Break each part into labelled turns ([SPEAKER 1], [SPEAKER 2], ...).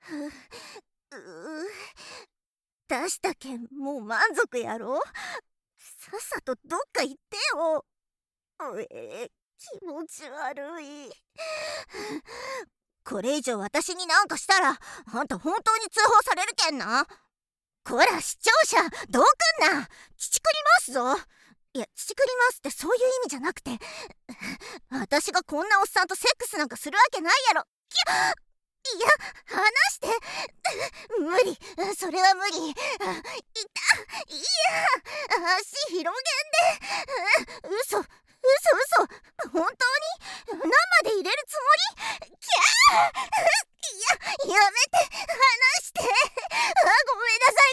[SPEAKER 1] 出したけんもう満足やろ。さっさとどっか行ってよ。気持ち悪い。これ以上私になんかしたらあんた本当に通報されるけんな。こら視聴者、どうくんな。乳くりますぞ。いや、乳くりますってそういう意味じゃなくて、私がこんなおっさんとセックスなんかするわけないやろ。いや、離して。無理、それは無理。いや、足広げんで。嘘、本当に生で入れるつもり。いや、やめて、離して。ごめんなさい、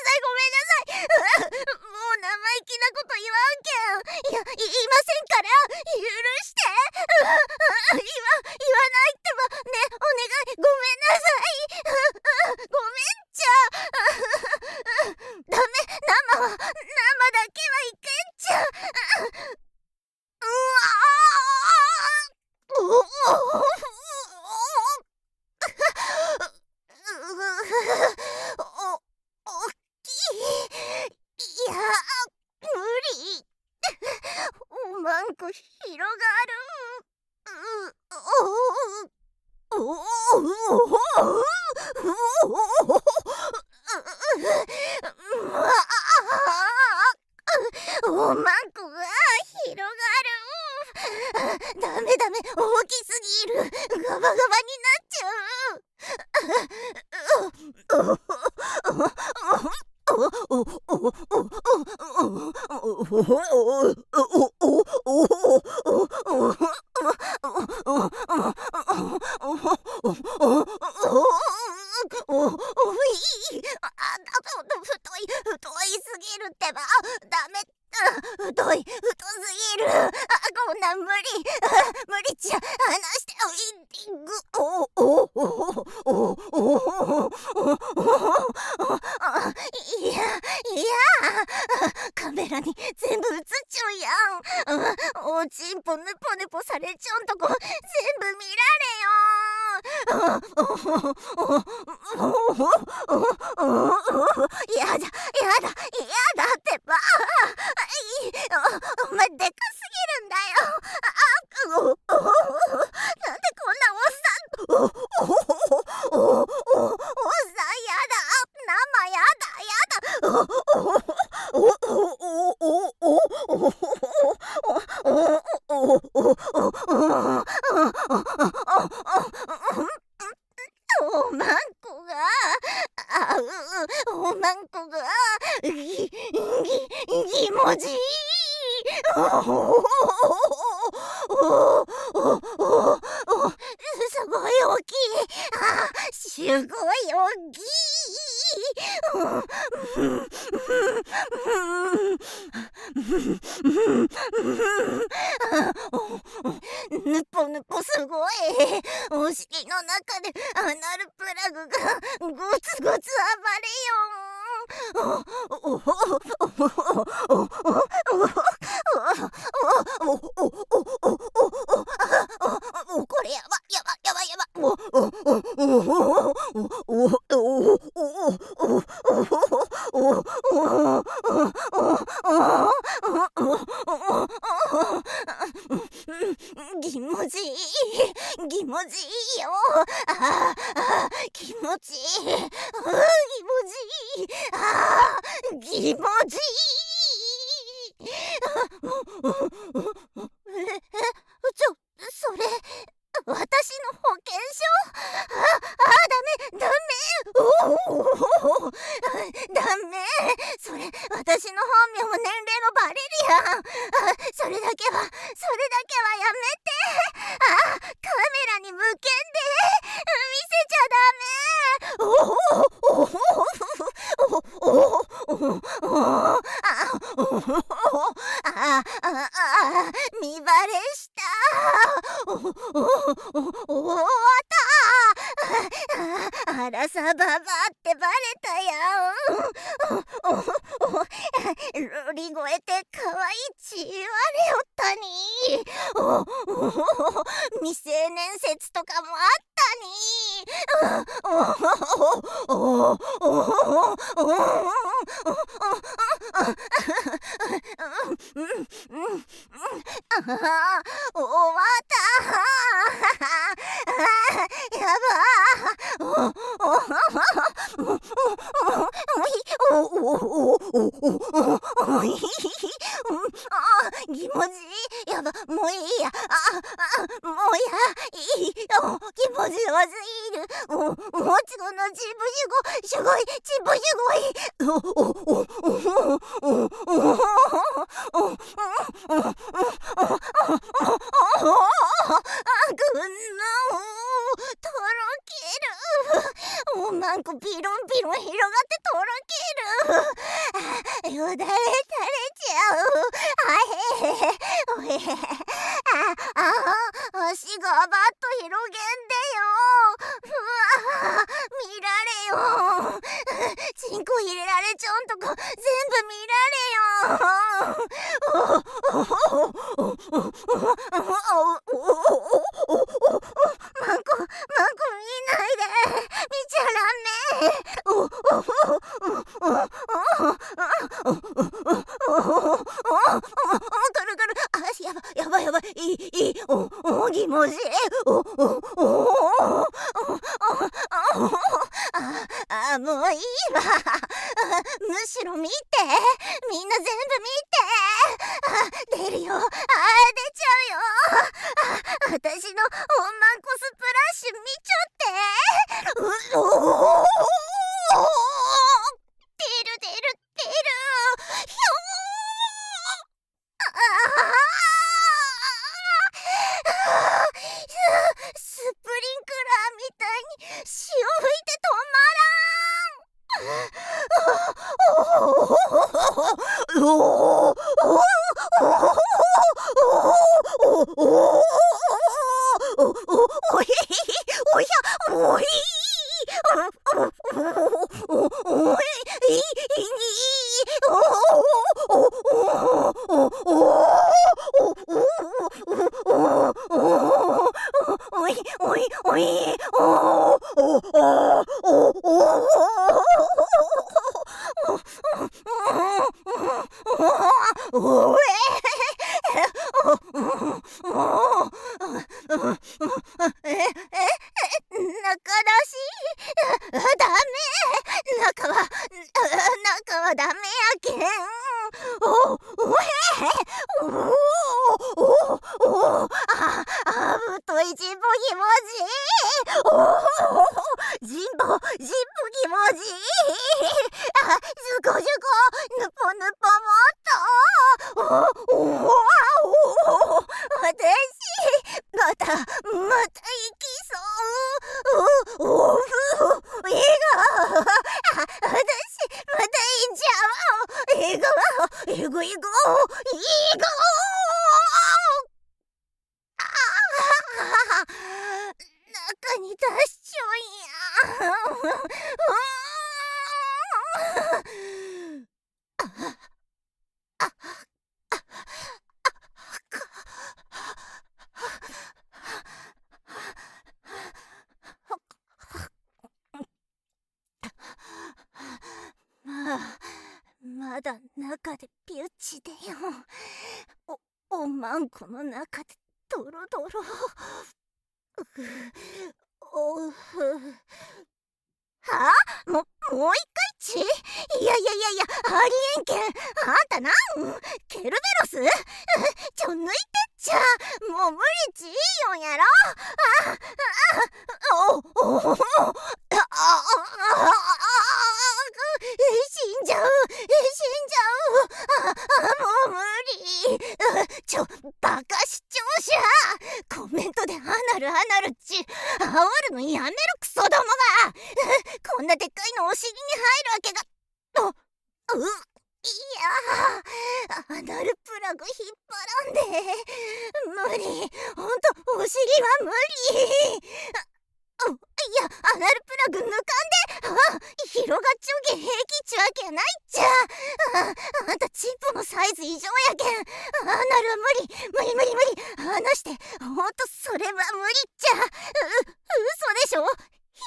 [SPEAKER 1] もう生意気なこと言わんけん。言いませんから、許して。言わないってばね、お願い、ごめんなさい。ごめんちゃ。ダメ、生だけはいけんちゃ。おっきい。いや、無理。おまんこ広がる。おまんこが広がる。ダメ、大きすぎる。ガバガバになっちゃう。太いすぎるってば。ダメ。太すぎる。こんなん無理。無理っちゃ。離して。いや、カメラに全部映っちゃうやん。おちんぽぬぽぬぽされちゃうんとこ全部見られよ。やだってば。お前でかすぎるんだよ。なんでこんなおっさん。おっさんやだ。生やだ。おまんこが、おまんこが、ぎもじい。すごい大きい。すごい大きい。ぬぽぬぽすごい。お尻の中でアナルプラグがゴツゴツ暴れよん。これやば。気持ちいいよ。気持ちいい。気持ちいい。それ私の保険証。ダメ。ダメ。それ私の本名も年齢もバレるやん。それだけはやめて。カメラに向けんで。見せちゃダメ。見バレした。終わった。あらさばばってバレたやん。ロリ声ってかわいいち言われよったに。未成年説とかもあったに。 終わったやば気持ちいい。やば、もういいや。もういいよ。気持ちよすぎる。もちこのすごい、ちぶしごい。とろける。おまんこピロンピロン広がってとろける。よだれ垂れちゃう。おへへ。足がバッと広げんでよ。見られよ。チンコ入れられちゃうんとこ全部見られよ。マンコ見ないで。見ちゃダメ。くるくる。やばい。いい。気持ちいい。もういいわ。むしろ見て。みんな全部見て。出るよ。出ちゃうよ。私のおまんこスプラッシュ見ちゃって。出る。ひょスプリンクラーみたいに潮吹いて止ま中はダメやけん。太いジンボ気持ちいい。ジンボ気持ちいい。ずこぬぽぬぽもっと。私また行きそう。映画。私また行っちゃう。映画。中に出しちょんや。まだ中でピュッチでよ。おまんこの中でドロドロ。はあ？もう一回ち？いや、ありえんけん。あんたなん？ケルベロス？抜いてっちゃ。もう無理ちいよんやろ。死んじゃう。もう無理。バカ視聴者。コメントでアナルっち煽るのやめろ、クソどもが。こんなでっかいのお尻に入るわけが。いや、アナルプラグ引っ張らんで。無理。ほんとお尻は無理。いや、アナルプラグ抜かんで。広がっちょげ平気っちゅわけないっちゃ。あんたチンポのサイズ異常やけん。アナル無理。離して。ほんとそれは無理っちゃ。嘘でしょ？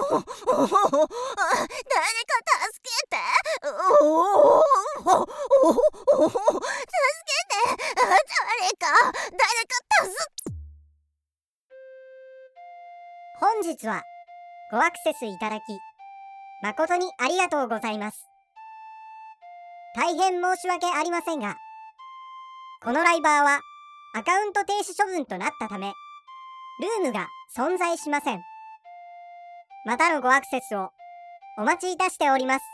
[SPEAKER 1] 助けて。誰か助け。
[SPEAKER 2] 本日はごアクセスいただき誠にありがとうございます。大変申し訳ありませんが、このライバーはアカウント停止処分となったため、ルームが存在しません。またのごアクセスをお待ちいたしております。